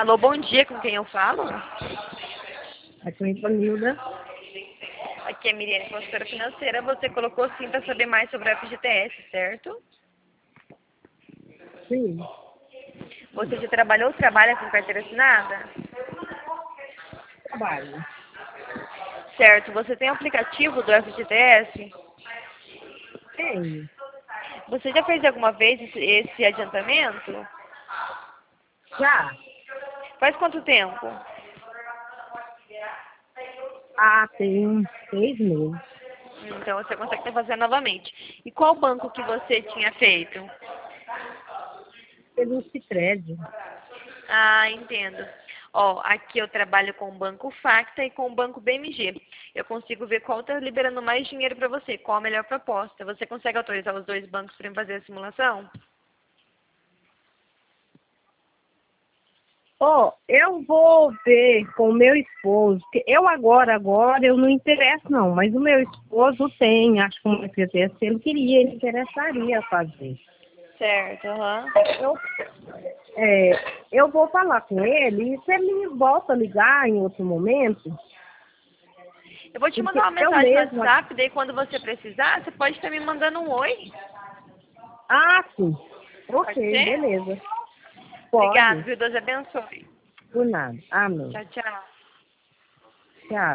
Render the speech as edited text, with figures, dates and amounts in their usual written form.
Alô, bom dia, com quem eu falo? Aqui é a Ivanilda. Aqui é a Miriane, consultora financeira. Você colocou sim para saber mais sobre a FGTS, certo? Sim, Você já trabalhou ou trabalha com carteira assinada? trabalho. Certo. Você tem o aplicativo do FGTS? Tenho. Você já fez alguma vez esse adiantamento? Já? Faz quanto tempo? Tem uns 6 meses. Então você consegue fazer novamente. E qual banco que você tinha feito? Pelo Sicredi. Ah, entendo. Ó, aqui eu trabalho com o Banco Facta e com o Banco BMG. Eu consigo ver qual está liberando mais dinheiro para você, qual a melhor proposta. Você consegue autorizar os dois bancos para fazer a simulação? Eu vou ver com o meu esposo, porque eu agora eu não interesso não, mas o meu esposo tem, acho que uma FGTS, se ele queria, ele interessaria fazer. Certo, aham. Eu, eu vou falar com ele e se ele volta a ligar em outro momento, Eu vou te porque mandar uma eu mensagem no mesma... WhatsApp, daí quando você precisar, você pode estar me mandando um oi. Sim. Pode Ok, ser? beleza. Obrigada, Pode. viu? Deus abençoe. Por nada. Amém. Tchau, tchau. Tchau.